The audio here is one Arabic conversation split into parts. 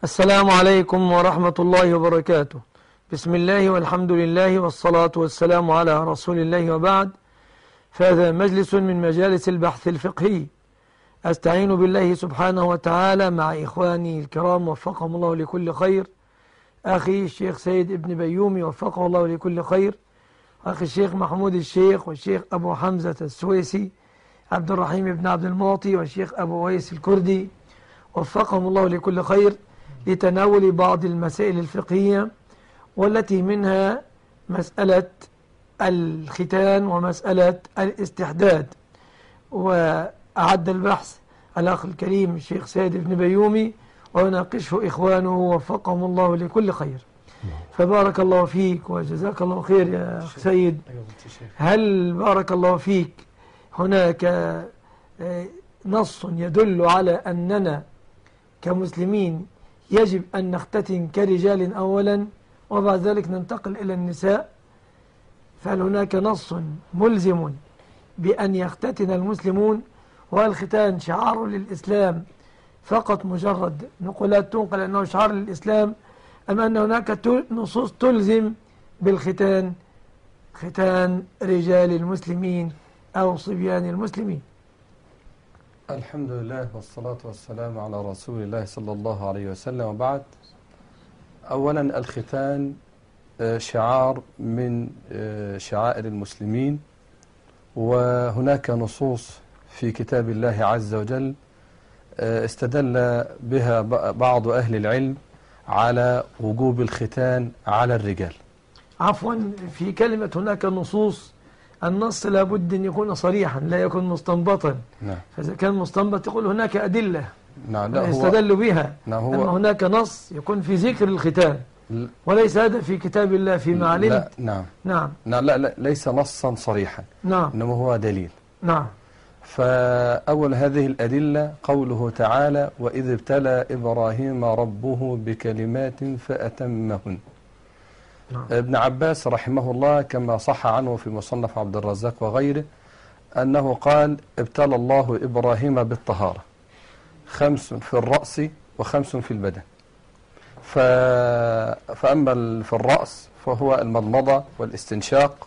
السلام عليكم ورحمة الله وبركاته. بسم الله والحمد لله والصلاة والسلام على رسول الله وبعد. فهذا مجلس من مجالس البحث الفقهي، أستعين بالله سبحانه وتعالى مع إخواني الكرام وفقهم الله لكل خير، أخي الشيخ سيد ابن بيومي وفقه الله لكل خير، أخي الشيخ محمود الشيخ والشيخ أبو حمزة السويسي، عبد الرحيم بن عبد المعطي والشيخ أبو ويس الكردي وفقهم الله لكل خير، لتناول بعض المسائل الفقهية، والتي منها مسألة الختان ومسألة الاستحداد. وأعد البحث الأخ الكريم الشيخ سيد ابن بيومي، ويناقشه إخوانه وفقهم الله لكل خير. فبارك الله فيك وجزاك الله خير يا أخ سيد. هل بارك الله فيك هناك نص يدل على أننا كمسلمين يجب أن نختتن كرجال أولا وبعد ذلك ننتقل إلى النساء؟ فهل هناك نص ملزم بأن يختتن المسلمون؟ والختان شعار للإسلام فقط، مجرد نقولات تنقل أنه شعار للإسلام، أم أن هناك نصوص تلزم بالختان، ختان رجال المسلمين أو صبيان المسلمين؟ الحمد لله والصلاة والسلام على رسول الله صلى الله عليه وسلم، وبعد. أولا، الختان شعار من شعائر المسلمين، وهناك نصوص في كتاب الله عز وجل استدل بها بعض أهل العلم على وجوب الختان على الرجال. عفوا، في كلمة هناك نصوص، النص لابد أن يكون صريحا لا يكون مستنبطا. نعم. فإذا كان مستنبط يقول هناك أدلة لا يستدل بها. نعم. أما هناك نص يكون في ذكر الختان، وليس هذا في كتاب الله فيما علمت. نعم. لا ليس نصا صريحا. نعم. إنما هو دليل. نعم. فأول هذه الأدلة قوله تعالى: وإذ ابتلى إبراهيم ربه بكلمات فأتمهن. نعم. ابن عباس رحمه الله كما صح عنه في مصنف عبد الرزاق وغيره أنه قال: ابتلى الله إبراهيم بالطهارة 5 في الرأس و5 في البدن. فأما في الرأس فهو المضمضة والاستنشاق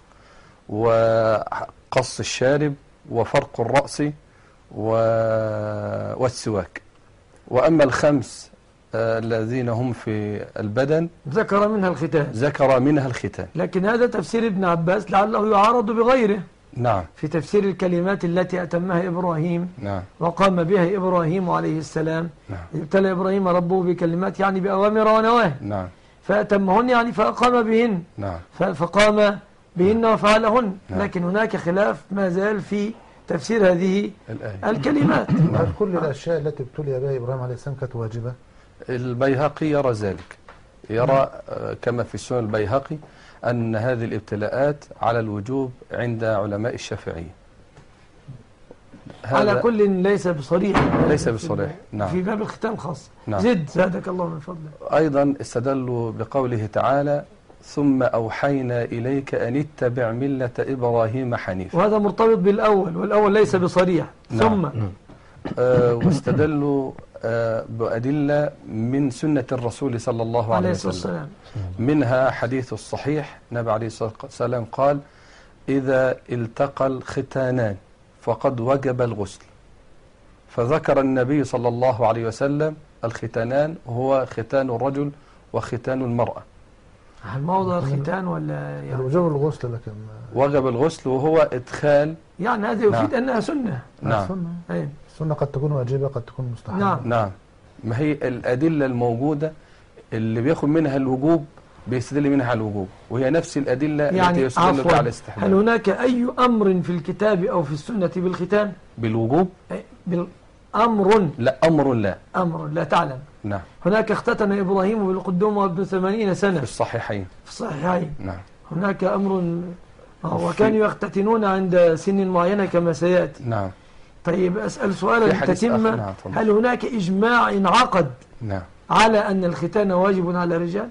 وقص الشارب وفرق الرأس والسواك. وأما ال5 الذين هم في البدن ذكر منها الختان. لكن هذا تفسير ابن عباس لعله يعارض بغيره. نعم. في تفسير الكلمات التي أتمها إبراهيم. نعم. وقام بها إبراهيم عليه السلام. نعم. ابتلى إبراهيم ربه بكلمات، يعني بأوامر ونواهي. نعم. فأتمهن يعني فأقام بهن. نعم. فقام بهن وفعلهن. نعم. لكن هناك خلاف ما زال في تفسير هذه الكلمات. هل كل الأشياء التي ابتلي بها إبراهيم عليه السلام كانت واجبة؟ البيهقي يرى ذلك، يرى كما في السنن البيهقي أن هذه الابتلاءات على الوجوب عند علماء الشافعية. على كل ليس بصريح. نعم. في باب الختان خاص. نعم. زادك الله من فضله. أيضا استدلوا بقوله تعالى: ثم أوحينا إليك أن اتبع ملة إبراهيم حنيفا. وهذا مرتبط بالأول، والأول ليس بصريح. نعم. ثم واستدلوا بأدلة من سنة الرسول صلى الله عليه وسلم، منها حديث الصحيح النبي عليه الصلاة والسلام قال: إذا التقى الختانان فقد وجب الغسل. فذكر النبي صلى الله عليه وسلم الختانان هو ختان الرجل وختان المرأة. هل موضع الختان ولا يعني وجب الغسل؟ لكن وجب الغسل وهو إدخال، يعني هذا يفيد أنها سنة. نعم. السنة قد تكون واجبة قد تكون مستحبة. نعم. ما هي الأدلة الموجودة اللي بياخد منها الوجوب بيستدل منها على الوجوب، وهي نفس الأدلة يعني التي يستدل بها على الاستحباب. هل هناك أي أمر في الكتاب أو في السنة بالختان؟ بالوجوب؟ أمر؟ لا، أمر لا. أمر لا تعلم. نعم. هناك اختتن إبراهيم بالقدوم وابن 80 سنة في الصحيحين. نعم. هناك أمر، وكانوا يختتنون عند سن معينة كما سيأتي. نعم. طيب، أسأل سؤالا تتم. هل هناك إجماع انعقد نعم على أن الختان واجب على الرجال؟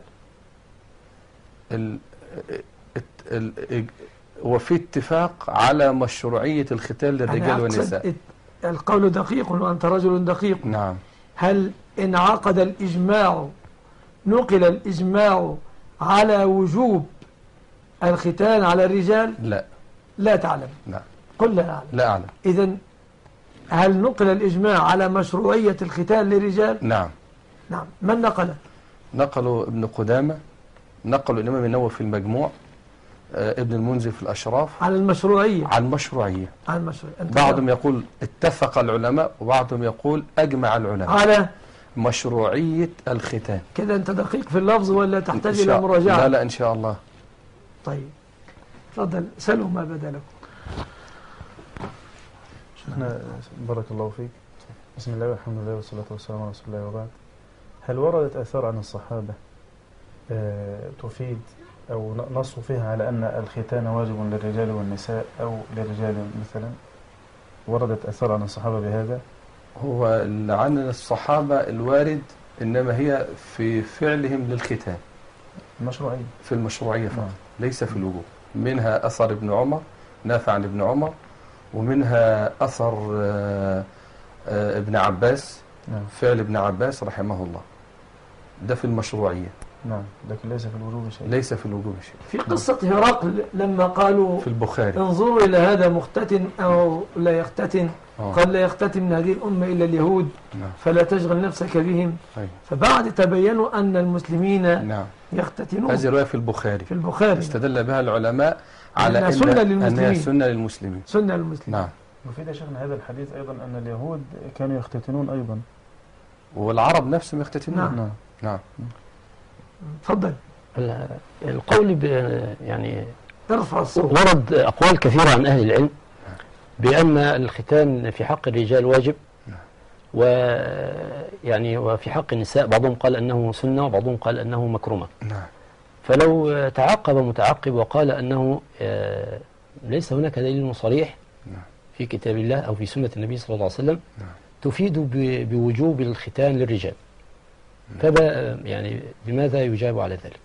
وفي اتفاق على مشروعية الختان للرجال والنساء. القول دقيق وأنت رجل دقيق. نعم. هل انعقد الإجماع، نقل الإجماع على وجوب الختان على الرجال؟ لا تعلم. قل لا أعلم. لا أعلم. إذن هل نقل الإجماع على مشروعية الختان للرجال؟ نعم. من نقله؟ نقلوا ابن قدامة، نقلوا الإمام النووي في المجموع، ابن المنذر في الأشراف، على المشروعية. على المشروعية. بعضهم يقول اتفق العلماء، وبعضهم يقول أجمع العلماء على مشروعية الختان. كده أنت دقيق في اللفظ ولا تحتاج إلى مراجعة؟ لا إن شاء الله. طيب تفضل سألوا ما بدا لكم. شيخنا بارك الله فيك. بسم الله والحمد لله والصلاة والسلام على رسول الله وبعد. هل وردت آثار عن الصحابة تفيد أو نص فيها على أن الختان واجب للرجال والنساء أو للرجال مثلا؟ وردت آثار عن الصحابة بهذا؟ هو عن الصحابة الوارد إنما هي في فعلهم للختان، المشروعية، في المشروعية فقط، ليس في الوجوب. منها أثر ابن عمر، نافع عن ابن عمر، ومنها أثر ابن عباس، فعل ابن عباس رحمه الله، ده في المشروعية. نعم، لكن ليس في الوجوب شيء. ليس في الوجوب شيء. في قصة هرقل لما قالوا في البخاري انظروا إلى هذا مختتن أو لا يختتن، قال لا يختتن من هذه الأمة إلا اليهود، فلا تشغل نفسك بهم. فبعد تبينوا أن المسلمين يختتنون. هذه رواية في البخاري استدل بها العلماء على أنها سنة للمسلمين. نعم. وفي شيخنا هذا الحديث أيضا أن اليهود كانوا يختتنون أيضا، والعرب نفسهم يختتنون. نعم. تفضل. القول يعني ترفع الصوت. ورد أقوال كثيرة عن أهل العلم بأن الختان في حق الرجال واجب، ويعني وفي حق النساء بعضهم قال أنه سنة وبعضهم قال أنه مكرمة. فلو تعقب متعقب وقال أنه ليس هناك دليل صريح في كتاب الله أو في سنة النبي صلى الله عليه وسلم تفيد بوجوب الختان للرجال، يعني بماذا يجاب على ذلك؟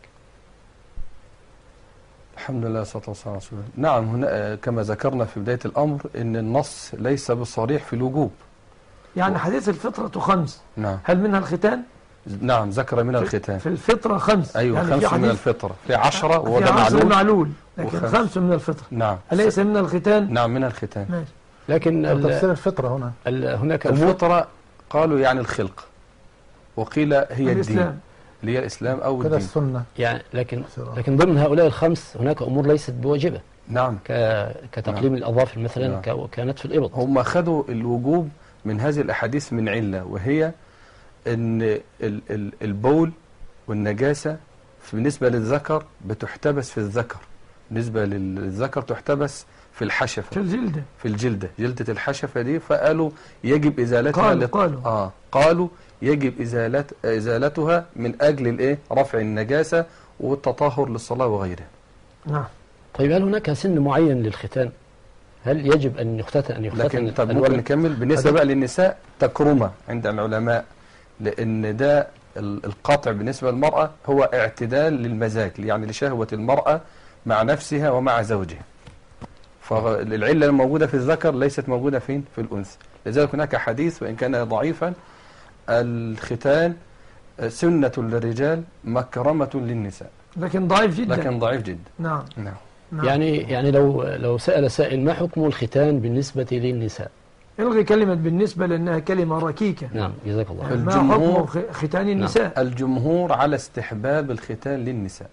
الحمد لله والصلاة والسلام على رسول الله. نعم، هنا كما ذكرنا في بداية الأمر أن النص ليس بالصريح في الوجوب. يعني حديث الفطرة 5، نعم، هل منها الختان؟ نعم، ذكر منها الختان في الفطرة 5. أيوة، يعني 5 من الفطرة، في 10 وده معلول، لكن 5 من الفطرة. نعم. أليس من الختان؟ نعم، من الختان. ماشي. لكن تفسير الفطرة هنا هناك الفطرة قالوا يعني الخلق، وقيل هي الدين، اللي هي الإسلام أو الدين، السنة يعني. لكن ضمن هؤلاء الخمس هناك أمور ليست بواجبة. نعم. كتقليم الأظافر مثلا، كانت في الإبط. هم خدوا الوجوب من هذه الأحاديث من علة، وهي أن البول والنجاسة بالنسبة للذكر بتحتبس في الذكر، بالنسبة للذكر تحتبس في الحشفة، في الجلدة، جلدة الحشفة دي، فقالوا يجب إزالتها. قالوا يجب إزالتها من أجل رفع النجاسة والتطهر للصلاة وغيرها. نعم. طيب هل هناك سن معين للختان؟ هل يجب أن يختتن لكن طب ممكن نكمل. بالنسبة بقى للنساء تكرمة عند العلماء، لأن ده القطع بالنسبة للمرأة هو اعتدال للمزاج، يعني لشهوة المرأة مع نفسها ومع زوجها. فالعلة الموجودة في الذكر ليست موجودة فين؟ في الأنثى. لذلك هناك حديث وإن كان ضعيفا: الختان سنة للرجال مكرمة للنساء. لكن ضعيف جدا. نعم. يعني لو سأل سائل ما حكم الختان بالنسبة للنساء؟ الغي كلمة بالنسبة لأنها كلمة ركيكة. نعم، جزاك الله. يعني ما حكم ختان النساء؟ نعم. الجمهور على استحباب الختان للنساء.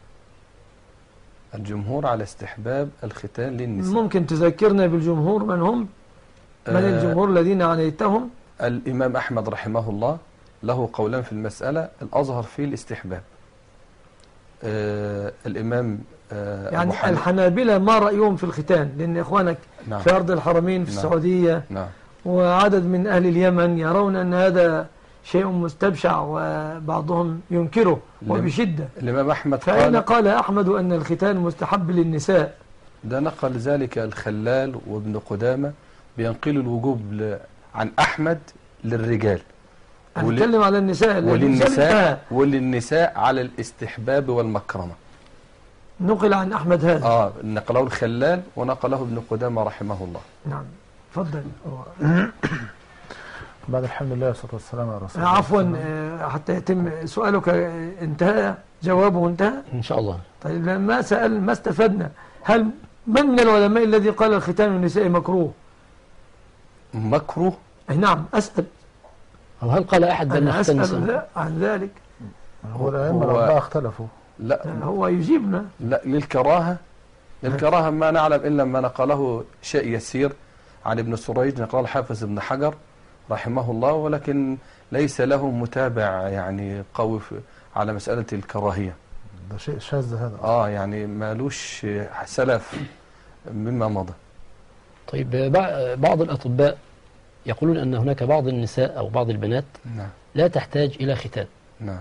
الجمهور على استحباب الختان للنساء. ممكن تذكرنا بالجمهور من هم؟ من الجمهور الذين عنيتهم؟ الإمام أحمد رحمه الله له قولان في المسألة، الأظهر فيه الاستحباب. الإمام يعني الحنابلة ما رأيهم في الختان؟ لأن إخوانك في أرض الحرمين في السعودية وعدد من أهل اليمن يرون أن هذا شيء مستبشع وبعضهم ينكره وبشدة. الإمام أحمد فأين قال أحمد أن الختان مستحب للنساء؟ ده نقل ذلك الخلال وابن قدامة، بينقلوا الوجوب عن أحمد للرجال. نتكلم على النساء. وللنساء على الاستحباب والمكرمة. نقل عن أحمد هذا. نقله الخلال ونقله ابن قدامة رحمه الله. نعم. تفضل. بعد الحمد لله والصلاة والسلام على رسول الله. عفوا حتى يتم سؤالك انتهى، جوابه انتهى إن شاء الله. طيب ما استفدنا. هل من العلماء الذي قال الختان النساء مكروه؟ مكروه؟ نعم أسأل. أو هل قال أحد بأن ختان النساء عن ذلك؟ هو الأئمة الأربعة اختلفوا. لا هو يجيبنا. لا، للكراهة ما نعلم إلا ما نقله شيء يسير عن ابن سريج، نقل الحافظ ابن حجر رحمه الله، ولكن ليس له متابع يعني قوي على مسألة الكراهية. ده شيء شاذ هذا. يعني مالوش سلف مما مضى. طيب بعض الأطباء يقولون أن هناك بعض النساء أو بعض البنات نعم. لا تحتاج إلى ختان. نعم.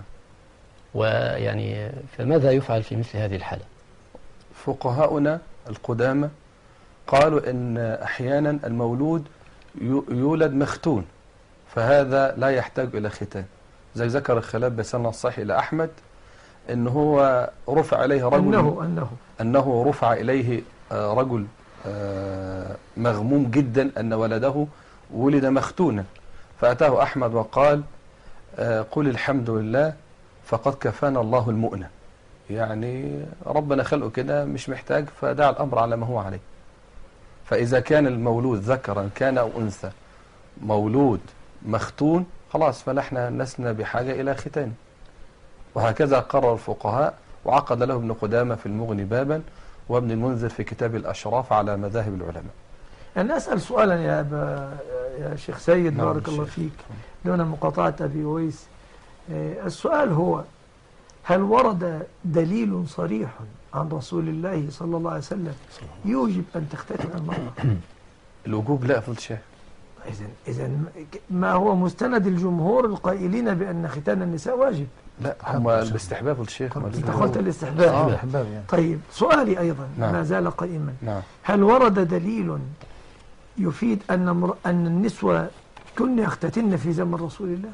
ويعني فماذا يفعل في مثل هذه الحالة؟ فقهاؤنا القدامى قالوا إن أحيانا المولود يولد مختون، فهذا لا يحتاج إلى ختان. زي ذكر الخلاف بسنة الصحيح إلى أحمد إن هو رفع إليه رجل أنه رفع إليه رجل مغموم جدا أن ولده ولد مختونا، فأتاه أحمد وقال قل الحمد لله فقد كفانا الله المؤنة. يعني ربنا خلقه كده مش محتاج، فدع الأمر على ما هو عليه. فإذا كان المولود ذكرا كان أو أنثى مولود مختون خلاص فنحن لسنا بحاجة إلى ختان. وهكذا قرر الفقهاء، وعقد له ابن قدامة في المغني بابا، وابن المنذر في كتاب الأشراف على مذاهب العلماء. أنا أسأل سؤالا يا شيخ سيد بارك الله فيك دون مقاطعة أبي ويس. السؤال هو: هل ورد دليل صريح عن رسول الله صلى الله عليه وسلم يوجب أن تختتن المرأة؟ الوجوب لا أفضل شيء. إذا ما هو مستند الجمهور القائلين بأن ختان النساء واجب؟ لا، هم الاستحباب الشيخ. انت قلت الاستحباب. طيب سؤالي أيضا ما زال قائما. هل ورد دليل يفيد أن النسوة كن يختتن في زمن رسول الله؟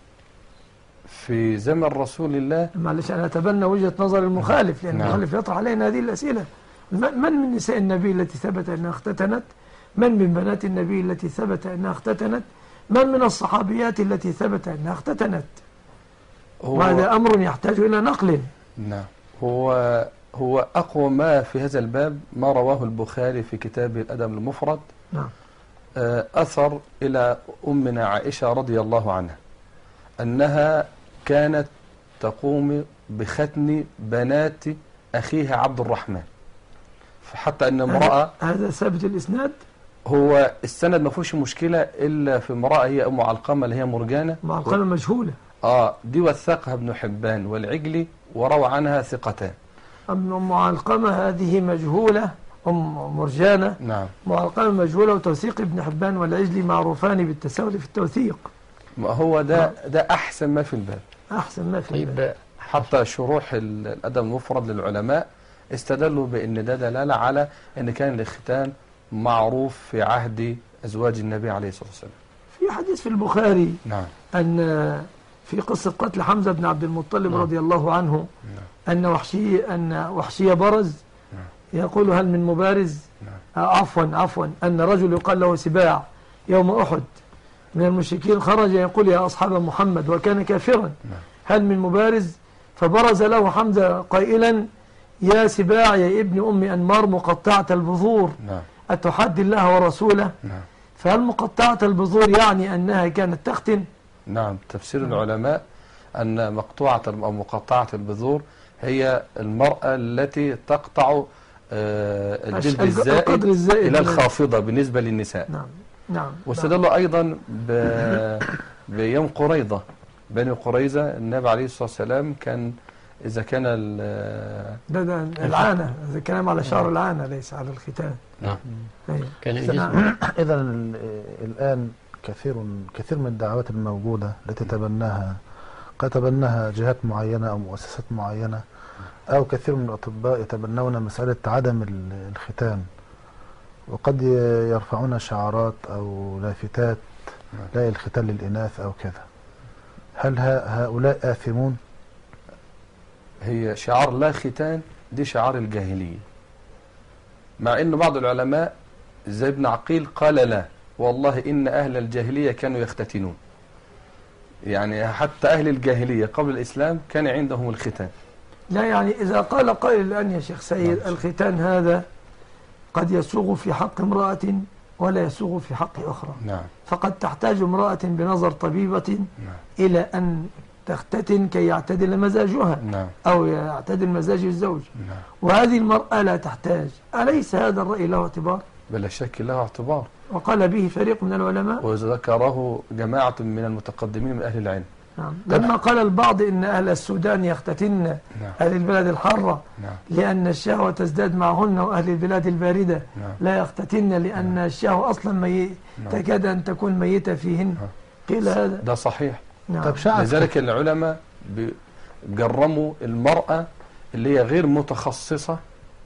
في زمن رسول الله؟ معلش أنا أتبنى وجهة نظر المخالف، لأن المخالف يطرح علينا هذه الأسئلة. من نساء النبي التي ثبت أنها اختتنت؟ من بنات النبي التي ثبت أنها اختتنت؟ من الصحابيات التي ثبت أنها اختتنت؟ وهذا أمر يحتاج إلى نقل. نعم. هو أقوى ما في هذا الباب ما رواه البخاري في كتاب الأدب المفرد. نعم. أثر إلى أمنا عائشة رضي الله عنها أنها كانت تقوم بختن بنات أخيها عبد الرحمن، فحتى أن امرأة. هذا ثابت الإسناد؟ هو السند ما فيهوش مشكلة إلا في امرأة هي أم علقمة اللي هي مرجانة. أم علقمة مجهولة. دي وثقها ابن حبان والعجلي وروى عنها ثقتان. أم علقمة هذه مجهولة، أم مرجانة. نعم. أم علقمة مجهولة، وتوثيق ابن حبان والعجلي معروفان بالتساهل في التوثيق. ما هو ده أحسن ما في الباب. أحسن ما في الباب. حتى شروح الأدب المفرد للعلماء استدلوا بأن ده دلالة على أن كان الختان معروف في عهد أزواج النبي عليه الصلاة والسلام. في حديث في البخاري. نعم. أن في قصة قتل حمزة بن عبد المطلب رضي الله عنه. أن وحشي برز. يقول: هل من مبارز؟ عفوا أن رجل يقال له سباع يوم أحد من المشركين خرج يقول: يا أصحاب محمد، وكان كافرا، هل من مبارز؟ فبرز له حمزة قائلا: يا سباع يا ابن أم أنمار مقطعة البذور، أتحدي الله ورسوله؟ فهل مقطعة البذور يعني أنها كانت تختن؟ نعم. تفسير العلماء أن مقطوعة أو مقطعة البذور هي المرأة التي تقطع الجلد الزائد إلى الخافضة بالنسبة للنساء. نعم. واستدلوا أيضا بيوم قريظة، بني قريظة، النبي عليه الصلاة والسلام كان إذا كان ده العانة، إذا كلام على شعر العانة ليس على الختان. نعم. كان إذا الآن كثير من الدعوات الموجودة التي قد تبناها جهات معينة أو مؤسسات معينة، أو كثير من الأطباء يتبنون مسألة عدم الختان، وقد يرفعون شعارات أو لافتات لا الختان للإناث أو كذا. هل هؤلاء آثمون؟ هي شعار لا ختان دي شعار الجاهلية، مع أن بعض العلماء زي ابن عقيل قال لا، والله إن أهل الجاهلية كانوا يختتنون، يعني حتى أهل الجاهلية قبل الإسلام كان عندهم الختان. لا يعني إذا قال قائل الآن يا شيخ سيد الختان هذا قد يسوغ في حق امرأة ولا يسوغ في حق أخرى. نعم. فقد تحتاج امرأة بنظر طبيبة إلى أن تختتن كي يعتدل مزاجها أو يعتدل مزاج الزوج. وهذه المرأة لا تحتاج. أليس هذا الرأي له اعتبار؟ بلا شك له اعتبار، وقال به فريق من العلماء وذكره جماعة من المتقدمين من أهل العلم. لما قال البعض إن أهل السودان يختتن أهل البلاد الحارة لأن الشهوة تزداد معهن، وأهل البلاد الباردة لا يختتن لأن الشهوة أصلا تكاد أن تكون ميتة فيهن. قيل هذا ده صحيح. طب لذلك العلماء جرموا المرأة اللي هي غير متخصصة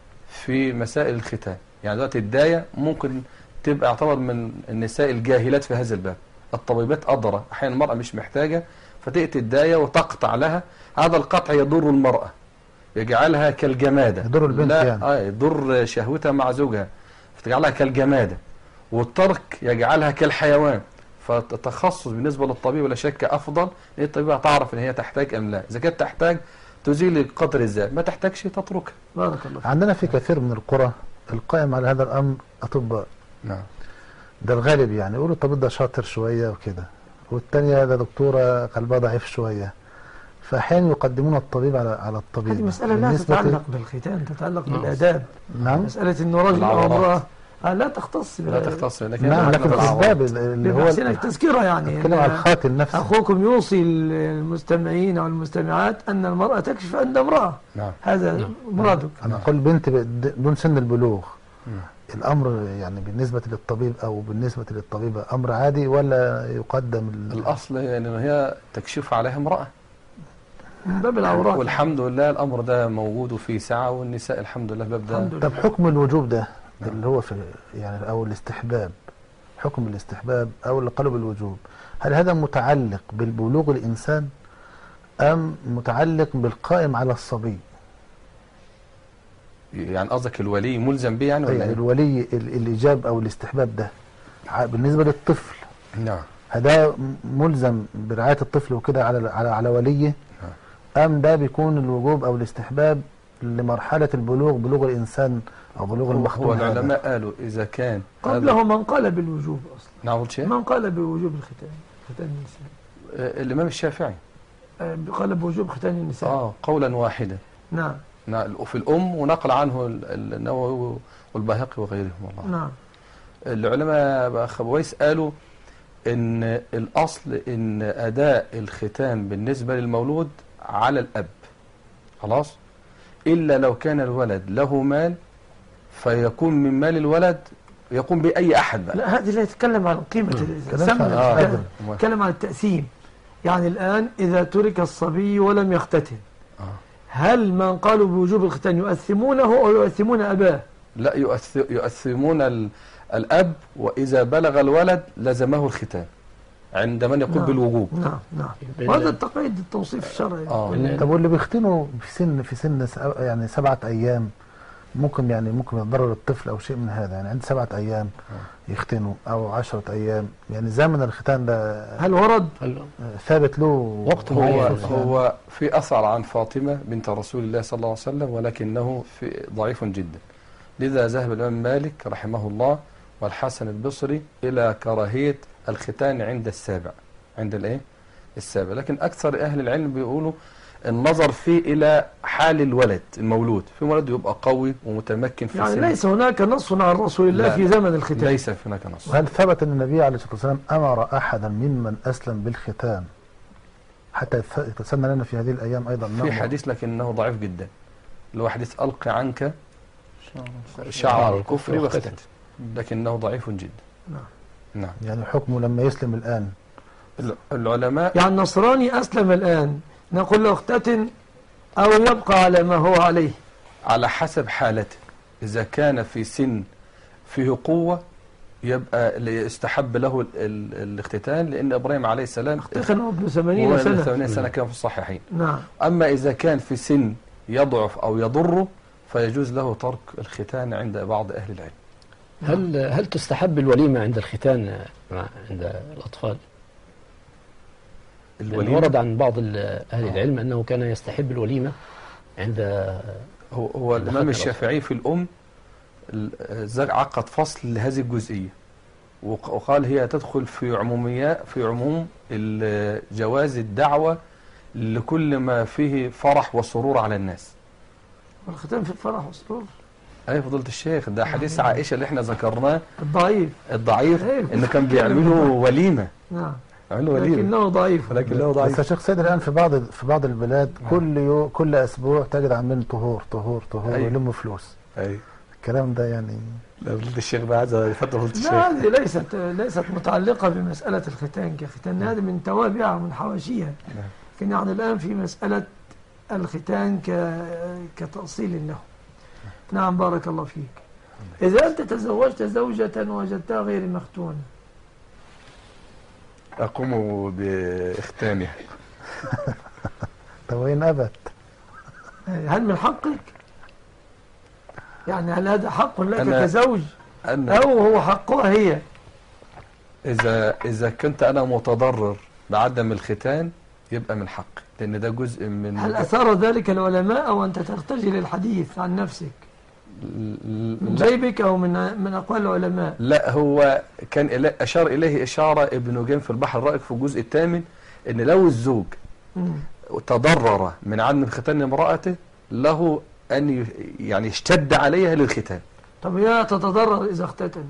في مسائل الختان. يعني دلوقتي الداية ممكن تبقى يعتبر من النساء الجاهلات في هذا الباب. الطبيبات أدرى، أحيانا المرأة مش محتاجة فتأتي الداية وتقطع لها. هذا القطع يضر المرأة، يجعلها كالجمادة، يضر البنت يعني يضر شهوتها مع زوجها فتجعلها كالجمادة، والترك يجعلها كالحيوان. فالتخصص بالنسبة للطبيب ولا شك أفضل، لأن الطبيبة تعرف إن هي تحتاج أم لا. إذا كانت تحتاج تزيل قدر الزاد، ما تحتاجش تتركها. بارك الله فيك. عندنا في كثير من القرى القائم على هذا الأمر أطباء. نعم. ده الغالب، يعني يقولوا الطبيب ده شاطر شوية وكده، والتانية ده دكتورة قلبها ضعيف شوية، فأحيانا يقدمون الطبيب على الطبيب. هذه مسألة لا تتعلق بالختان، تتعلق بالآداب. نعم. مسألة إنه رجل أو امرأة لا تختص لكن نعم، لكن في الباب اللي هو التذكرة يعني نتكلم على الخاتم نفسه. أخوكم يوصي المستمعين أو المستمعات أن المرأة تكشف عند امرأة. هذا مرادك. أنا أقول بنت دون سن البلوغ. الأمر يعني بالنسبة للطبيب أو بالنسبة للطبيبة أمر عادي ولا يقدم الأصل يعني هي تكشف عليها امرأة من باب العورات. والحمد لله الأمر ده موجود في ساعة، والنساء الحمد لله باب ده. طب حكم الوجوب ده اللي هو في يعني أو الاستحباب، حكم الاستحباب أو اللي قالوا بالوجوب، هل هذا متعلق بالبلوغ الإنسان أم متعلق بالقائم على الصبي؟ يعني قصدك الولي ملزم به يعني ولا الولي الإيجاب أو الاستحباب ده بالنسبة للطفل. نعم. هذا ملزم برعاية الطفل وكده على وليه، أم ده بيكون الوجوب أو الاستحباب لمرحلة البلوغ، بلوغ الإنسان أو بلوغ المخطوب؟ والعلماء قالوا إذا كان قبله من قال بالوجوب أصلا. نعم شيء من قال بوجوب الختان، ختان النساء. الإمام الشافعي قال بوجوب ختان النساء قولا واحدا. نعم. في الأم، ونقل عنه النووي والبيهقي وغيرهم. والله نعم. العلماء أخويس قالوا إن الأصل إن أداء الختان بالنسبة للمولود على الأب خلاص، إلا لو كان الولد له مال فيكون من مال الولد يقوم بأي أحد بقى. لا، هذه لا يتكلم عن قيمة الثمن، يتكلم عن التقسيم. يعني الآن إذا ترك الصبي ولم يختتن، هل من قالوا بوجوب الختان يؤثمونه أو يؤثمون أباه؟ لا، يؤثمون الأب، وإذا بلغ الولد لزمه الختان عند من يقول بالوجوب. نعم. وهذا التقييد التوصيف الشرعي. طب واللي بيختنوا في سن يعني 7 أيام ممكن يضرر الطفل أو شيء من هذا، يعني عند 7 أيام يختنوا أو 10 أيام، يعني زمن الختان ده هل ورد ثابت له وقت معين؟ هو في أثر عن فاطمة بنت رسول الله صلى الله عليه وسلم، ولكنه ضعيف جدا. لذا ذهب الإمام مالك رحمه الله والحسن البصري إلى كراهية الختان عند السابع، عند السابع. لكن أكثر أهل العلم بيقولوا النظر فيه إلى حال الولد المولود. في ولد يبقى قوي ومتمكن في يعني ليس هناك نص عن رسول الله في زمن الختان. ليس هناك نص. وهل ثبت أن النبي عليه الصلاة والسلام أمر أحدا ممن أسلم بالختان حتى يتسنى لنا في هذه الأيام أيضا؟ في حديث لكنه ضعيف جدا، اللي هو حديث ألقي عنك شعر الكفر واختتن، لكنه ضعيف جدا. نعم. يعني حكمه لما يسلم الآن العلماء، يعني النصراني أسلم الآن نقول له اختتن أو يبقى على ما هو عليه؟ على حسب حالته. إذا كان في سن فيه قوة يبقى يستحب له الاختتان، لأن إبراهيم عليه السلام اختتن ابن 80 سنة. 80 سنة كان في الصحيحين. نعم. أما إذا كان في سن يضعف أو يضره فيجوز له ترك الختان عند بعض أهل العلم. هل تستحب الوليمة عند الختان عند الأطفال؟ ورد عن بعض أهل العلم أنه كان يستحب الوليمة عند هو الإمام الشافعي في الأم عقد فصل لهذه الجزئية، وقال هي تدخل في عموم جواز الدعوة لكل ما فيه فرح وسرور على الناس. والختان في الفرح والسرور؟ أي فضيلة الشيخ، ده حديث عائشة اللي احنا ذكرناه الضعيف إنه كان بيعملوا وليمة. نعم، لكنه ضعيف. بس يا شيخ سيد الآن في بعض البلاد كل أسبوع تجد عاملين طهور ويلموا فلوس. أي الكلام ده يعني لا فضيلة الشيخ بقى عايز يفضل الشيخ. لا، هذه ليست متعلقة بمسألة الختان كختان، هذه من توابعها من حواشيها. لكن يعني الآن في مسألة الختان كتأصيل له. نعم، بارك الله فيك. إذا أنت تزوجت زوجة وجدتها غير مختونة أقوم بإختانها. طب وين أبت؟ هل من حقك؟ يعني هل هذا حق لك كزوج أو هو حقها هي؟ إذا كنت أنا متضرر بعدم الختان يبقى من حقي، لأن ده جزء من. هل أثار ذلك العلماء أو أنت ترتجل الحديث عن نفسك؟ من جيبك أو من أقوال العلماء؟ لا، هو كان أشار إليه إشارة ابن جيم في البحر الرائق في الجزء الثامن، إن لو الزوج تضرر من عدم ختان امرأته له أن يعني اشتد عليها للختان. طب هي تتضرر إذا اختتنت؟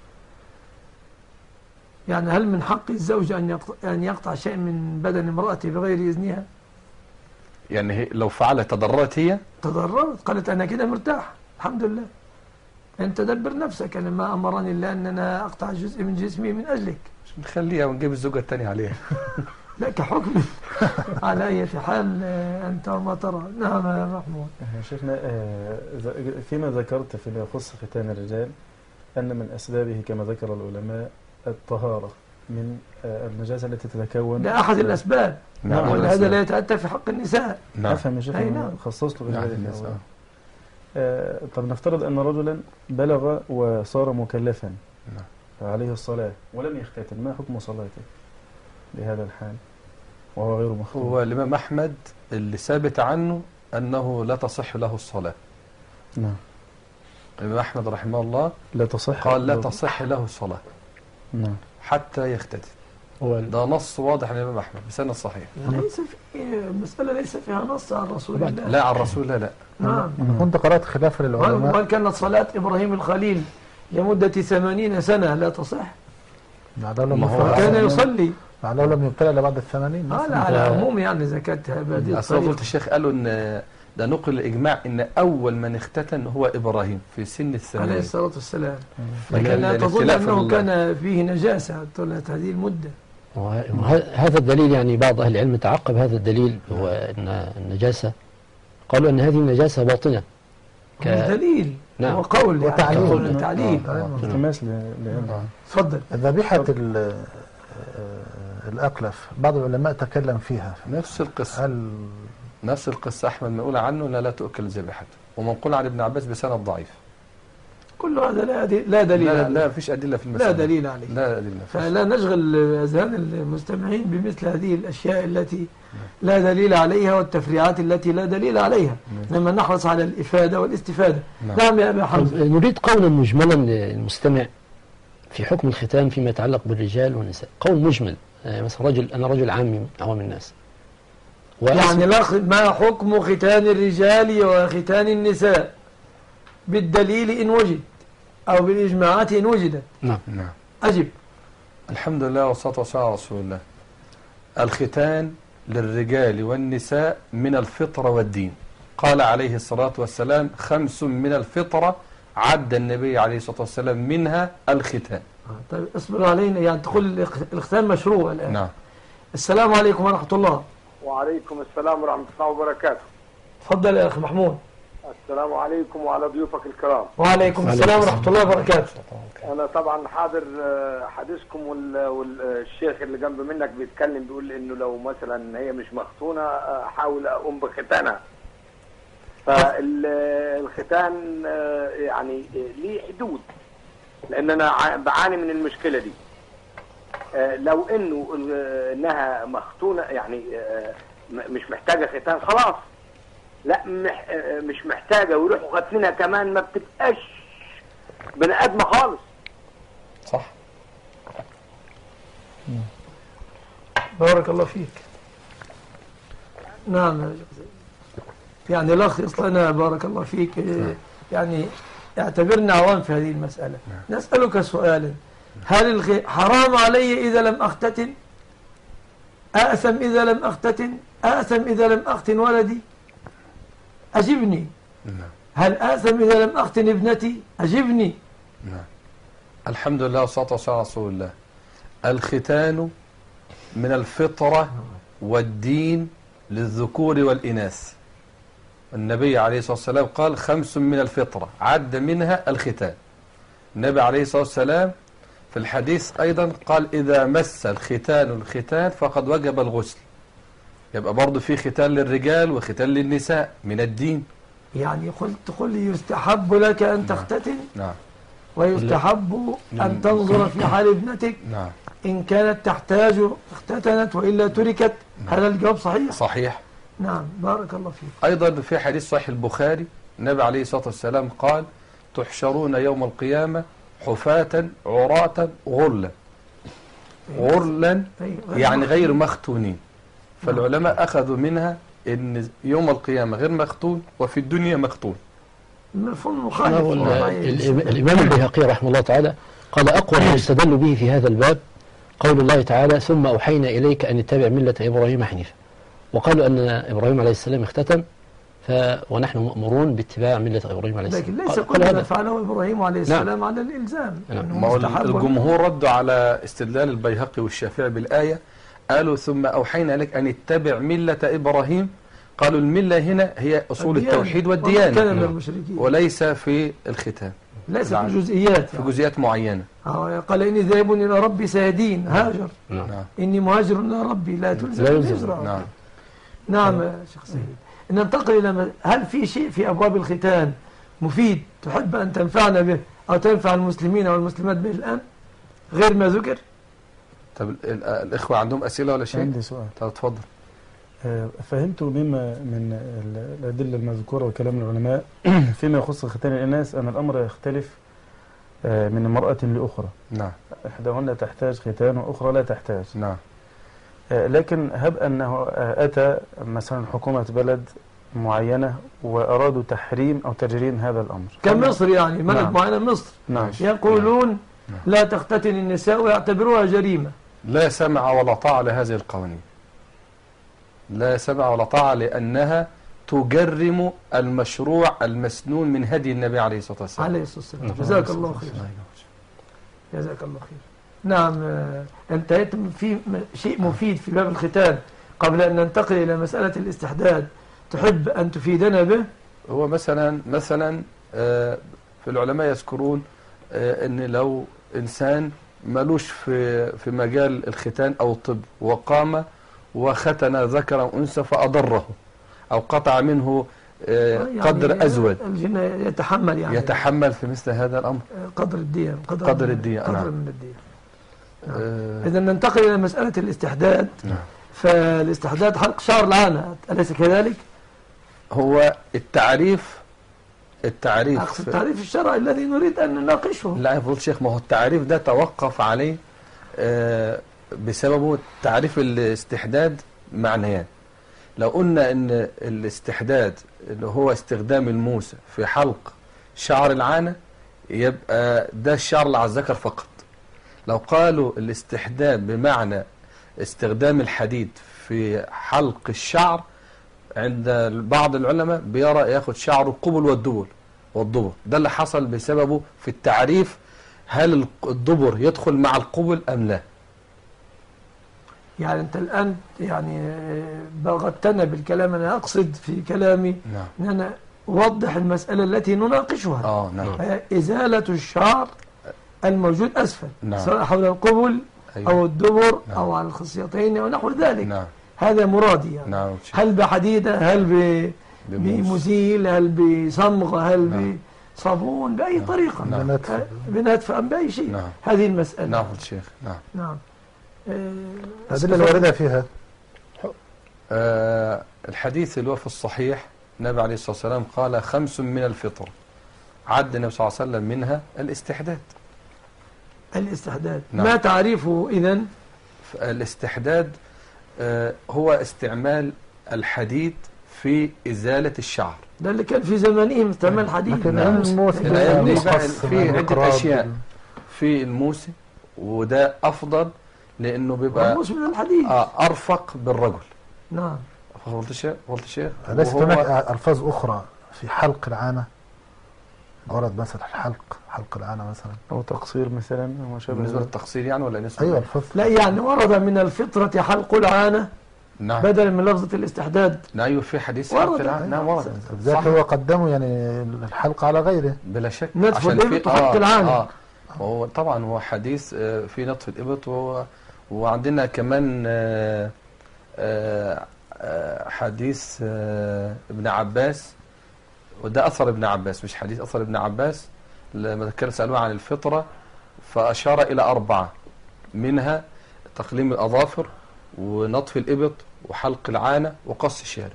يعني هل من حق الزوج أن يقطع شيء من بدن امرأته بغير إذنها؟ يعني لو فعلت تضررت، هي تضررت، قالت أنا كده مرتاح الحمد لله، أنت دبر نفسك، أنا ما أمرني الله أن أنا أقطع جزء من جسمي من أجلك. مش نخليها ونجيب الزوجة الثانية عليها. لا، كحكم. على أي حال أنت وما ترى. نعم يا محمود. شيخنا، فيما ذكرت فيما يخص ختان الرجال أن من أسبابه كما ذكر العلماء الطهارة من النجاسة التي تتكون. ده أحد الأسباب. نعم. ولهذا لا يتأتى في حق النساء. نعم. أفهم يا شيخ، خصصت بالنساء. طب نفترض أن رجلا بلغ وصار مكلفا عليه الصلاة ولم يختتن، ما حكم صلاته بهذا الحال وهو غير مختون؟ هو الإمام أحمد اللي ثابت عنه أنه لا تصح له الصلاة. نعم. الإمام أحمد رحمه الله لا تصح، قال لا تصح له الصلاة. نعم. حتى يختتن. ده نص واضح للإمام أحمد بسند صحيح. ليس في مسألة ليس فيها نص عن رسول الله. لا، عن رسول الله لا. نعم. كنت قرأت خلاف للعلماء. وهل كانت صلاة إبراهيم الخليل لمدة 80 سنة لا تصح؟ كان يصلي لو لم يبتلى إلا بعد 80. لا، على العموم يعني زكاتها بهذه الطريقة. الشيخ قالوا إن ده نقل الإجماع إن أول من اختتن هو إبراهيم في سن 80 عليه الصلاة والسلام. لكن لا تظن أنه كان فيه نجاسة طولت هذه المدة. وهذا الدليل يعني بعض أهل العلم تعقب هذا الدليل، هو أن النجاسة قالوا أن هذه النجاسة باطنة دليل. نعم. وقول وتعليل. التماس تفضل. ذبيحة الأقلف بعض العلماء تكلم فيها نفس القصة. نفس القصة أحمد منقول عنه لا تؤكل ذبيحته، ومنقول عن ابن عباس بسند ضعيف. كل هذا لا دليل. لا فيش أدلة في المسألة. لا دليل عليه. لا أدلة. فلا نشغل أذهان المستمعين بمثل هذه الأشياء التي لا دليل عليها والتفريعات التي لا دليل عليها، إنما نحرص على الإفادة والاستفادة. نعم يا أبا حمزة. نريد قولا مجملا للمستمع في حكم الختان فيما يتعلق بالرجال والنساء، قول مجمل. مثلا أنا رجل عام عوام الناس، يعني ما حكم ختان الرجال وختان النساء بالدليل إن وجد أو بالإجماعات إن وجدت؟ نعم. أجب. الحمد لله والصلاة والسلام على رسول الله. الختان للرجال والنساء من الفطرة والدين. قال عليه الصلاة والسلام 5 من الفطرة، عد النبي عليه الصلاة والسلام منها الختان. طيب اصبر علينا، يعني تقول الختان مشروع الآن. نعم. السلام عليكم ورحمة الله. وعليكم السلام ورحمة الله وبركاته. تفضل يا أخي محمود. السلام عليكم وعلى ضيوفك الكرام. وعليكم السلام ورحمة الله وبركاته. أنا طبعا حاضر حديثكم، والشيخ اللي جنب منك بيتكلم بيقول إنه لو مثلا هي مش مختونة أحاول أقوم بختانها. فالختان يعني ليه حدود، لان انا بعاني من المشكله دي. لو انها مختونه يعني مش محتاجه ختان خلاص، لا مش محتاجه ويروحوا خاتنينها كمان، ما بتبقاش بني ادمه خالص. صح. بارك الله فيك. نعم يعني الأخ أصلنا بارك الله فيك يعني اعتبرنا عوام في هذه المسألة. نسألك سؤالا: هل حرام علي إذا لم أختتن؟ أأثم إذا لم أختتن؟ أأثم إذا لم أختن ولدي؟ أجبني. هل أأثم إذا لم أختن ابنتي؟ أجبني. الحمد لله والصلاة والسلام على رسول الله. الختان من الفطرة والدين للذكور والإناث. النبي عليه الصلاة والسلام قال 5 من الفطرة، عد منها الختان. النبي عليه الصلاة والسلام في الحديث أيضا قال: إذا مس الختان فقد وجب الغسل. يبقى برضه في ختان للرجال وختان للنساء من الدين. يعني قل لي يستحب لك أن تختتن؟ نعم. ويستحب أن تنظر في حال ابنتك. نعم. إن كانت تحتاج اختتنت وإلا تركت. هذا الجواب صحيح؟ صحيح. نعم بارك الله فيك. أيضا في حديث صحيح البخاري النبي عليه الصلاة والسلام قال: تحشرون يوم القيامة حفاة عراة غرلا. غرلا يعني غير مختونين. فالعلماء أخذوا منها أن يوم القيامة غير مختون وفي الدنيا مختون. مفهوم مخالف. الإمام البيهقي رحمه الله تعالى قال: أقوى ما يستدل به في هذا الباب قول الله تعالى: ثم أوحينا إليك أن اتبع ملة إبراهيم حنيفا. وقالوا أن إبراهيم عليه السلام اختتن ونحن مأمورون باتباع ملة إبراهيم عليه السلام. لكن ليس كل ما فعله إبراهيم عليه السلام على الإلزام. الجمهور ردوا على استدلال البيهقي والشافعي بالآية، قالوا: ثم أوحينا لك أن اتبع ملة إبراهيم. قالوا الملة هنا هي أصول التوحيد والديانة وليس في الختان، ليس في الجزئيات في جزئيات معينة. قال: إني ذاهب إلى ربي سيهدين. هاجر. إني مهاجر إلى ربي لا تلزم الهجرة. نعم يا شيخ سيد. ننتقل إلى هل في شيء في أبواب الختان مفيد تحب أن تنفعنا به أو تنفع المسلمين والمسلمات به الآن غير ما ذكر؟ طب الإخوة عندهم أسئلة ولا شيء؟ عندي سؤال. طب اتفضل. فهمت من الأدلة المذكورة وكلام العلماء فيما يخص ختان الإناث أن الأمر يختلف من امرأة لأخرى. نعم. إحداهن تحتاج ختان وأخرى لا تحتاج. نعم. لكن هب أنه أتى مثلا حكومة بلد معينة وأرادوا تحريم أو تجريم هذا الأمر كمصر، يعني بلد نعم. معينة مصر. نعم. يقولون نعم. لا تختتن النساء ويعتبروها جريمة. لا سمع ولا طاعة لهذه القوانين، لا سمع ولا طاعة، لأنها تجرم المشروع المسنون من هدي النبي عليه الصلاة والسلام. عليه الصلاة والسلام. جزاك الله خير. جزاك الله خير. نعم. انتهيت في شيء مفيد في باب الختان قبل أن ننتقل إلى مسألة الاستحداد تحب أن تفيدنا به؟ هو مثلا في العلماء يذكرون أن لو إنسان ملوش في مجال الختان أو الطب وقام وختن ذكرا أنثى فأضره أو قطع منه قدر أزود، يتحمل في مثل هذا الأمر قدر الدية. قدر من الدية. إذا ننتقل إلى مسألة الاستحداد. فالاستحداد حلق شعر العانة، أليس كذلك؟ هو التعريف أقصد التعريف الشرعي الذي نريد أن نناقشه. لا يا فضل الشيخ، ما هو التعريف ده توقف عليه بسببه تعريف الاستحداد معنيان. لو قلنا ان الاستحداد اللي هو استخدام الموسى في حلق شعر العانة يبقى ده الشعر اللي على الذكر فقط. لو قالوا الاستحداد بمعنى استخدام الحديد في حلق الشعر، عند بعض العلماء بيرى ياخد شعر القبل والدبر. ده اللي حصل بسببه في التعريف، هل الدبر يدخل مع القبل أم لا؟ يعني أنت الآن يعني بغتنا بالكلام. أنا أقصد في كلامي أن أنا أوضح المسألة التي نناقشها. نعم. إزالة الشعر الموجود أسفل، سواء حول القبل أو الدبر أو على الخصيتين أو نحو ذلك. هذا مرادي يعني. هل بحديدة، هل بمزيل، هل بصمغ، هل صابون بأي طريقة، بنتف أم بأي شيء. هذه المسألة. نعم الشيخ. نعم. الأدلة الواردة فيها الحديث اللي هو في الصحيح النبي عليه الصلاة والسلام قال 5 من الفطر، عد النبي صلى الله عليه وسلم منها الاستحداد. نعم. ما تعريفه إذن؟ الاستحداد هو استعمال الحديد في إزالة الشعر. ده اللي كان في زمانهم استعمال حديد. الأيام دي في عدة أشياء، في الموسى وده أفضل لأنه بيبقى الموسى من الحديد أرفق بالرجل. نعم. قلت الشيخ ليست هناك ألفاظ أخرى في حلق العانة؟ ورد مثلا حلق العانة مثلا، أو تقصير مثلا أو ما شابه. بالنسبة للتقصير يعني ولا نسبة؟ أيوة الفصل. لا يعني ورد من الفطرة حلق العانة. نعم. بدلا من لفظة الاستحداد. أيوة في حديث حلق العانة. نعم ورد. ذاك هو قدمه يعني الحلق على غيره بلا شك. نتف الإبط وحلق العانة. وهو طبعا هو حديث في نطف الإبط وعندنا كمان حديث ابن عباس، وده أثر ابن عباس مش حديث، أثر ابن عباس لما كان سألوه عن الفطرة فأشار إلى 4 منها تقليم الأظافر ونطف الإبط وحلق العانة وقص الشارب.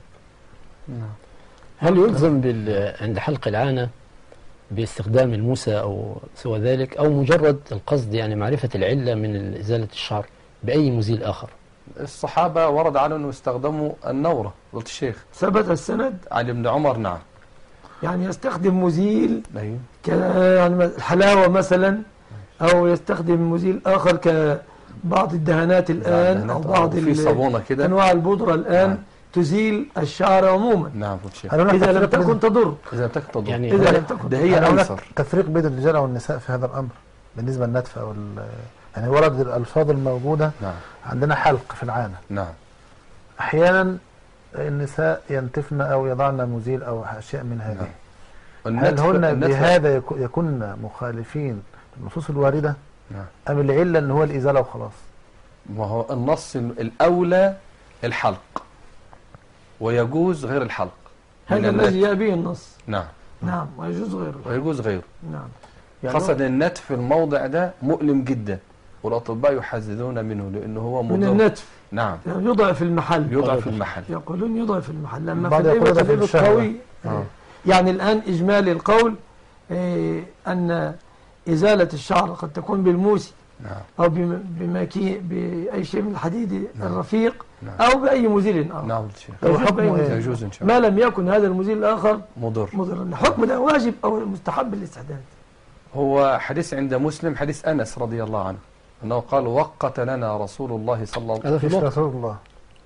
هل يلزم عند حلق العانة باستخدام الموسى أو سوى ذلك، أو مجرد القصد يعني معرفة العلة من إزالة الشعر بأي مزيل آخر؟ الصحابة ورد عنهم أنه استخدموا النورة. قلت الشيخ ثبت السند عن ابن عمر. نعم. يعني يستخدم مزيل يعني الحلاوة مثلا، أو يستخدم مزيل آخر كبعض الدهانات الآن، أو بعض في صابونة كده أنواع البودرة الآن تزيل الشعر عموما. نعم. إذا لم تكن تضر. يعني إذا لم تكن ده هي أيسر. تفريق بين الرجال والنساء في هذا الأمر بالنسبة للنتف أو يعني ورد الألفاظ الموجودة. نعم. عندنا حلق في العانة. نعم. أحيانا النساء ينتفن أو يضعن مزيل أو أشياء من هذه. نعم. هل هن بهذا يكون مخالفين للنصوص الواردة؟ نعم. أم العلة أن هو الإزالة وخلاص؟ ما هو النص الأولى الحلق ويجوز غير الحلق. هذا الذي جاء به النص. نعم. نعم. ويجوز غيره. نعم. خاصة النتف في الموضع ده مؤلم جدا، والأطباء يحذرون منه لأنه هو من النتف. نعم. يعني يوضع في المحل. يقولون يوضع في المحل. لما في الإبط قوي. يعني الآن إجمالي القول أن إزالة الشعر قد تكون بالموسي. نعم. أو بأي شيء من الحديد الرفيق. نعم. أو بأي مزيل آخر. نعم. يجوز إن شاء الله. ما لم يكن هذا المزيل الآخر مضر. الحكم ده واجب أو مستحب الاستحداد. هو حديث عند مسلم حديث أنس رضي الله عنه أنه قال وقت لنا رسول الله صلى الله عليه وسلم. هذا في رسول الله.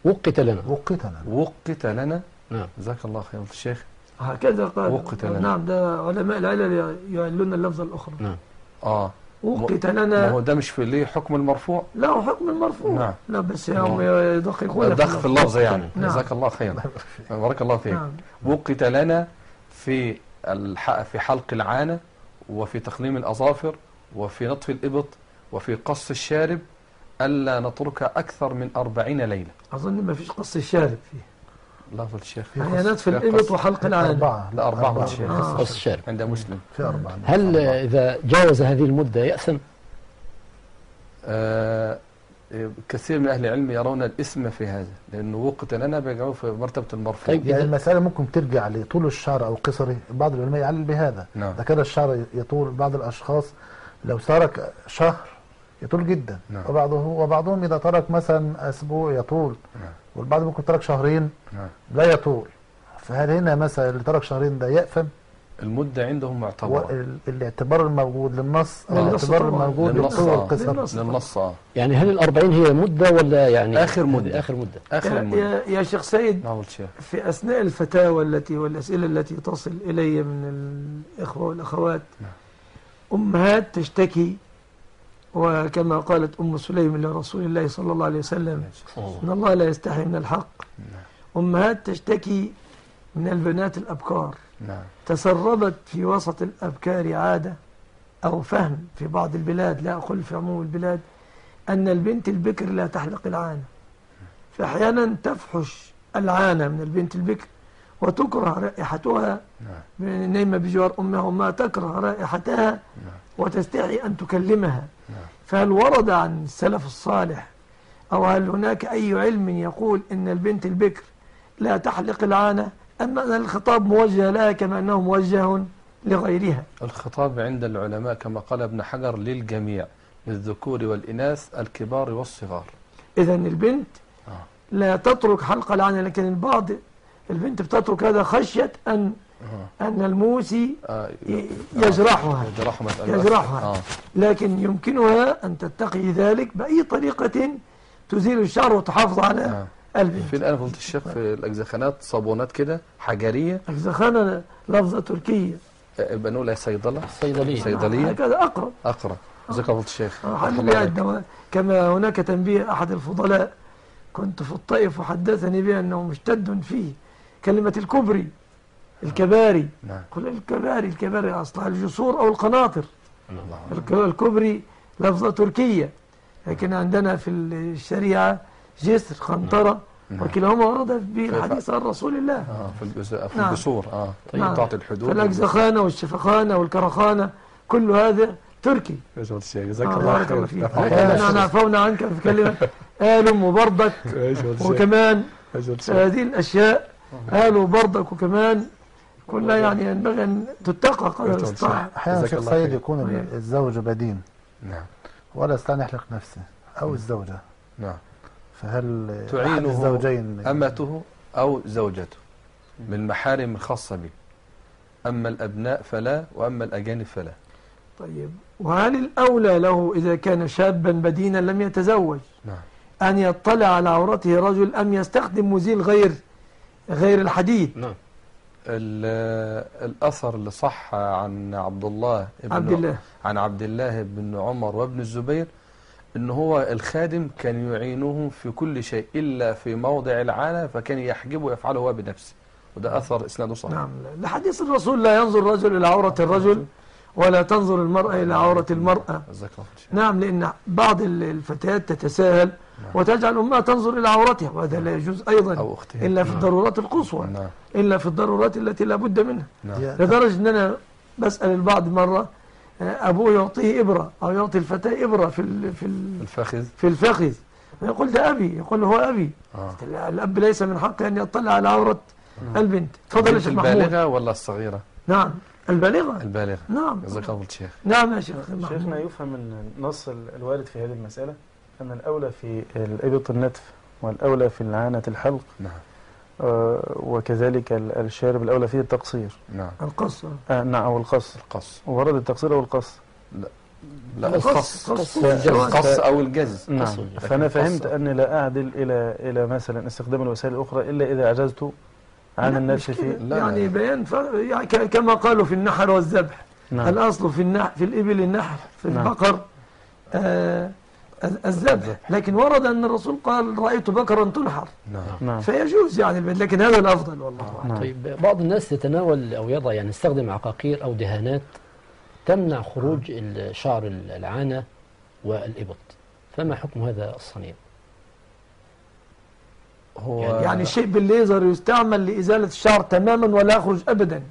وقت لنا. نعم. جزاك الله خير الشيخ. هكذا قال. وقت لنا. نعم. ده علماء العلل يعلون اللفظة الأخرى. نعم. وقت لنا. هو ده مش في ليه حكم المرفوع؟ لا هو حكم المرفوع. نعم. لا بس هم يدققون في اللفظ يعني. نعم. جزاك الله خير. بارك الله فيك. نعم. وقت لنا في حلق العانة وفي تقليم الأظافر وفي نطف الإبط وفي قص الشارب ألا نترك أكثر من 40 ليلة. أظن ما فيش قص الشارب فيه. لا في الشيخ. هي نطف الإبط وحلق العانة. لا 4 الشيخ. قص الشارب عند مسلم. في 4. هل إذا جاوز هذه المدة يأثم؟ كثير من أهل العلم يرون الإثم في هذا لأنه وقت لنا بيجعوه في مرتبة المرفوع. طيب يعني المسألة ممكن ترجع لطول الشعر أو قصره. بعض العلماء يعلل بهذا. نعم. ده كده الشعر يطول. بعض الأشخاص لو ترك شهر يطول جدا. نعم. وبعضهم إذا ترك مثلا أسبوع يطول. نعم. والبعض ممكن ترك شهرين. نعم. لا يطول. فهل هنا مثلا اللي ترك شهرين ده يأثم؟ المدة عندهم معتبرة. الاعتبار الموجود للنص الاعتبار الموجود للطول والقصر. للنص. يعني هل 40 هي مدة ولا يعني آخر مدة؟ يا شيخ سيد. نعم الشيخ. في أثناء الفتاوى والأسئلة التي تصل إلي من الإخوة والأخوات. نعم. أمهات تشتكي، وكما قالت أم سليم لرسول الله صلى الله عليه وسلم إن الله لا يستحي من الحق. أمهات تشتكي من البنات الأبكار. نعم. تسربت في وسط الأبكار عادة أو فهم في بعض البلاد، لا أقول في عموم البلاد، أن البنت البكر لا تحلق العانة. فأحيانا تفحش العانة من البنت البكر وتكره رائحتها نايمة بجوار أمها تكره رائحتها وتستحي أن تكلمها. فهل ورد عن السلف الصالح أو هل هناك أي علم يقول إن البنت البكر لا تحلق العانة، أم أن الخطاب موجه لها كما أنه موجه لغيرها؟ الخطاب عند العلماء كما قال ابن حجر للجميع، للذكور والإناث، الكبار والصغار. إذن البنت لا تترك حلق العانة، لكن البعض البنت بتترك هذا خشية أن الموسي يجرحها. لكن يمكنها أن تتقي ذلك بأي طريقة تزيل الشعر وتحافظ على البنت. في الآن قلت الشيخ في الأجزخانات صابونات كده حجرية. أجزخانة لفظة تركية، بنقولها صيدلية هكذا أقرب. ذكر قلت الشيخ كما هناك تنبيه أحد الفضلاء كنت في الطائف وحدثني به أنه مشتد فيه كلمة الكباري. قل الكباري أصلها الجسور أو القناطر. الكبري لفظة تركية، لكن عندنا في الشريعة جسر قنطرة، وكلاهما ورد به الحديث عن رسول الله. في الجسور تعطي الحدود. فالأجزخانة والشفخانة والكرخانة كل هذا تركي. جزاك الله خير. نحن عفونا عنك في كلمة آل وبردك، وكمان هذه الأشياء آل وبردك وكمان كلها يعني ينبغي أن تتقى قدر الاستطاعة. أحيانا شيخ سيد يكون الزوج بدين ولا يستطيع أن يحلق نفسه أو الزوجة، فهل تعينه الزوجين أمته أو زوجته من المحارم الخاصة به؟ أما الأبناء فلا، وأما الأجانب فلا. طيب، وهل الأولى له إذا كان شابا بدينا لم يتزوج أن يطلع على عورته رجل، أم يستخدم مزيل غير الحديد؟ الأثر اللي صح عن عن عبد الله بن عمر وابن الزبير إن هو الخادم كان يعينه في كل شيء إلا في موضع العانة، فكان يحجبه ويفعله هو بنفسه، وده أثر إسناده صحيح. نعم، لحديث الرسول لا ينظر الرجل إلى عورة الرجل ولا تنظر المرأة إلى عورة المرأة. نعم، لأن بعض الفتيات تتساهل وتجعل أمها تنظر إلى عورتها، وهذا لا يجوز أيضا إلا في الضرورات القصوى، إلا في الضرورات التي لا بد منها. لدرجة أن أنا بسأل البعض مرة أبوه يعطيه إبرة أو يعطي الفتاة إبرة في الفخذ، يقول ده أبي، يقول هو أبي. الأب ليس من حقه أن يطلع على عورة البنت. تفضل يا شيخ محمود. البالغة ولا الصغيرة؟ نعم، البالغة. نعم، جزاك الله خير. نعم يا شيخ. شيخنا، يفهم من النص الوارد في هذه المسألة أن الأولى في الإبط النتف، والأولى في العانة الحلق، وكذلك الشارب الأولى فيه التقصير. القص. نعم، أو القص. ورد التقصير أو القص. لا، القص أو الجز. نعم. فأنا فهمت أني لا أعدل إلى مثلا استخدام الوسائل الأخرى إلا إذا عجزت عن النفس فيه. يعني بيان يعني كما قالوا في النحر والذبح. الأصل في الإبل النحر، في البقر الذبح، لكن ورد أن الرسول قال رأيت بقرا تنحر. فيجوز يعني، لكن هذا الأفضل والله. طيب، بعض الناس تتناول أو يضع يعني يستخدم عقاقير أو دهانات تمنع خروج شعر العانة والإبط، فما حكم هذا الصنيع؟ هو يعني شيء بالليزر يستعمل لإزالة الشعر تماما ولا يخرج أبدا.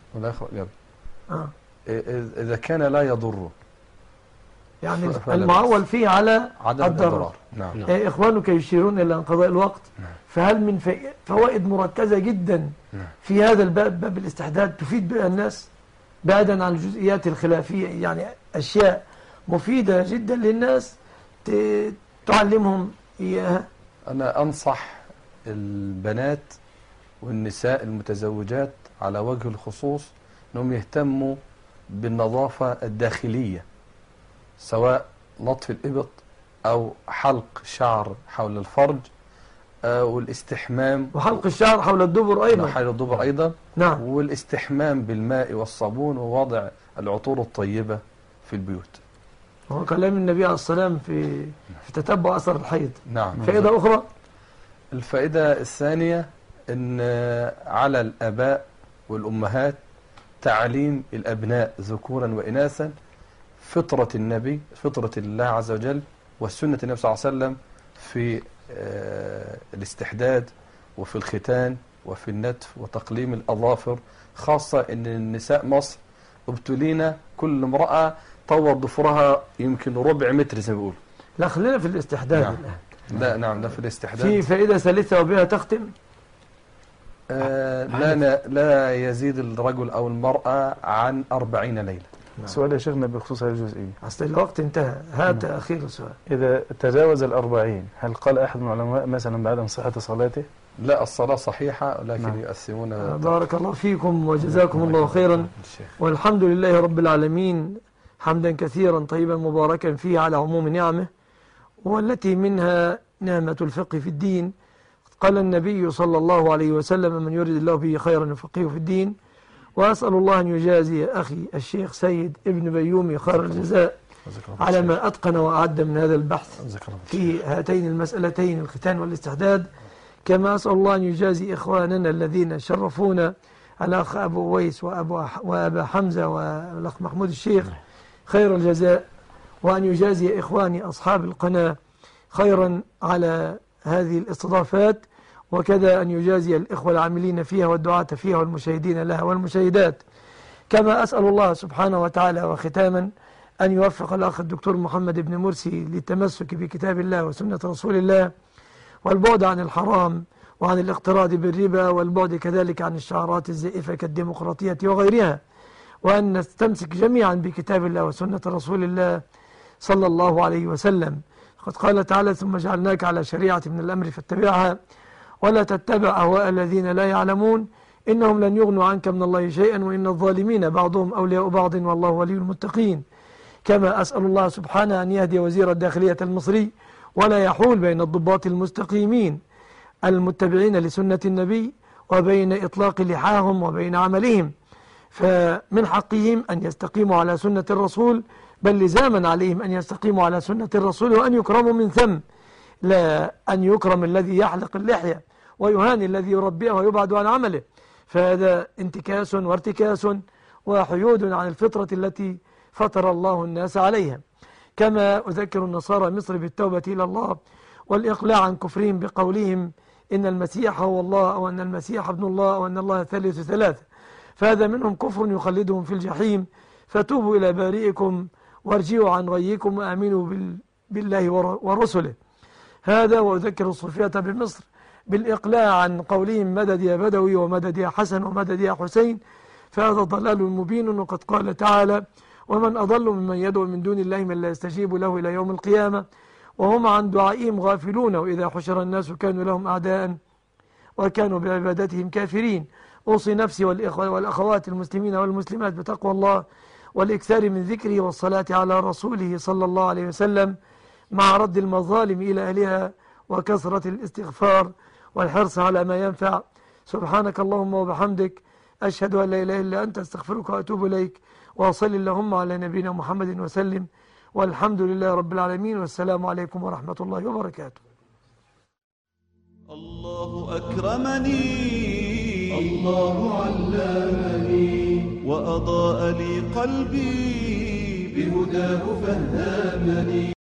إذا كان لا يضره، يعني المعول فيه على عدم الضرر. إخوانك يشيرون إلى انقضاء الوقت. فهل من فوائد مركزة جدا في هذا الباب، باب الاستحداد، تفيد بها الناس بعيدا عن الجزئيات الخلافية، يعني أشياء مفيدة جدا للناس تعلمهم إياها؟ أنا أنصح البنات والنساء المتزوجات على وجه الخصوص أنهم يهتموا بالنظافة الداخلية، سواء نطف الإبط أو حلق شعر حول الفرج والاستحمام، وحلق الشعر حول الدبر أيضا. حول الدبر أيضا. نعم. والاستحمام بالماء والصابون ووضع العطور الطيبة في البيوت. وهو كلام النبي عليه الصلاة والسلام في تتبع أثر الحيض. نعم. فائدة أخرى، الفائدة الثانية أن على الآباء والأمهات تعليم الأبناء ذكورا وإناثا فطرة النبي، فطرة الله عز وجل، والسنة النبي صلى الله عليه وسلم في الاستحداد وفي الختان وفي النتف وتقليم الأظافر، خاصة أن النساء مصر ابتلينا كل امرأة طور ضفرها يمكن ربع متر زي ما بيقولوا. لا خلينا في الاستحداد نعم. الآن. لا نعم، ده في الاستحداد. في فائدة ثالثة وبها تختم. لا يزيد الرجل أو المرأة عن 40 ليلة. سؤال يا شيخنا بخصوص هذه الجزئية. أصل الوقت انتهى، هات أخير سؤال. إذا تجاوز 40 هل قال أحد من العلماء مثلا بعدم صحة صلاته؟ لا، الصلاة صحيحة لكن يؤثمون. بارك الله فيكم وجزاكم الله خيرا، والحمد لله رب العالمين حمدا كثيرا طيبا مباركا فيه على عموم نعمه، والتي منها نعمة الفقه في الدين. قال النبي صلى الله عليه وسلم: من يريد الله به خيرا يفقهه في الدين. وأسأل الله أن يجازي أخي الشيخ سيد ابن بيومي خير الجزاء على ما أتقن وأعد من هذا البحث في هاتين المسألتين، الختان والاستحداد. كما أسأل الله أن يجازي إخواننا الذين شرفونا، الأخ أبو ويس وأبا حمزة والأخ محمود الشيخ خير الجزاء، وأن يجازي إخواني أصحاب القناة خيرا على هذه الاستضافات، وكذا أن يجازي الإخوة العاملين فيها والدعاة فيها والمشاهدين لها والمشاهدات. كما أسأل الله سبحانه وتعالى وختاما أن يوفق الأخ الدكتور محمد بن مرسي للتمسك بكتاب الله وسنة رسول الله، والبعد عن الحرام وعن الاقتراض بالربا، والبعد كذلك عن الشعارات الزائفة كالديمقراطية وغيرها، وأن نستمسك جميعا بكتاب الله وسنة رسول الله صلى الله عليه وسلم. قد قال تعالى: ثم جعلناك على شريعة من الأمر فاتبعها ولا تتبع أهواء الذين لا يعلمون إنهم لن يغنوا عنك من الله شيئا وإن الظالمين بعضهم أولياء بعض والله ولي المتقين. كما أسأل الله سبحانه أن يهدي وزير الداخلية المصري ولا يحول بين الضباط المستقيمين المتبعين لسنة النبي وبين إطلاق لحاهم وبين عملهم، فمن حقهم أن يستقيموا على سنة الرسول، بل لزاما عليهم أن يستقيموا على سنة الرسول وأن يكرموا من ثم، لا أن يكرم الذي يحلق اللحية ويهان الذي يربيه ويبعد عن عمله، فهذا انتكاس وارتكاس وحيود عن الفطرة التي فطر الله الناس عليها. كما أذكر النصارى مصر بالتوبة إلى الله والإقلاع عن كفرهم بقولهم إن المسيح هو الله، أو أن المسيح ابن الله، أو أن الله ثالث ثلاثة، فهذا منهم كفر يخلدهم في الجحيم. فتوبوا إلى بارئكم وارجعوا عن غيكم وآمنوا بالله ورسله. هذا. وأذكر الصوفية بمصر بالإقلاع عن قولهم مدد يا بدوي ومدد يا حسن ومدد يا حسين، فهذا ضلال مبين. وقد قال تعالى: ومن أضل ممن يدعو من دون الله من لا يستجيب له إلى يوم القيامة وهم عن دعائهم غافلون وإذا حشر الناس كانوا لهم أعداء وكانوا بعبادتهم كافرين. أوصي نفسي والأخوات المسلمين والمسلمات بتقوى الله والإكثار من ذكره والصلاة على رسوله صلى الله عليه وسلم، مع رد المظالم إلى أهلها وكثرة الاستغفار والحرص على ما ينفع. سبحانك اللهم وبحمدك، أشهد أن لا إله إلا أنت، أستغفرك وأتوب إليك، وصل اللهم على نبينا محمد وسلم، والحمد لله رب العالمين، والسلام عليكم ورحمة الله وبركاته. الله أكرمني، الله علمني، وأضاء لي قلبي بهداه فهمني.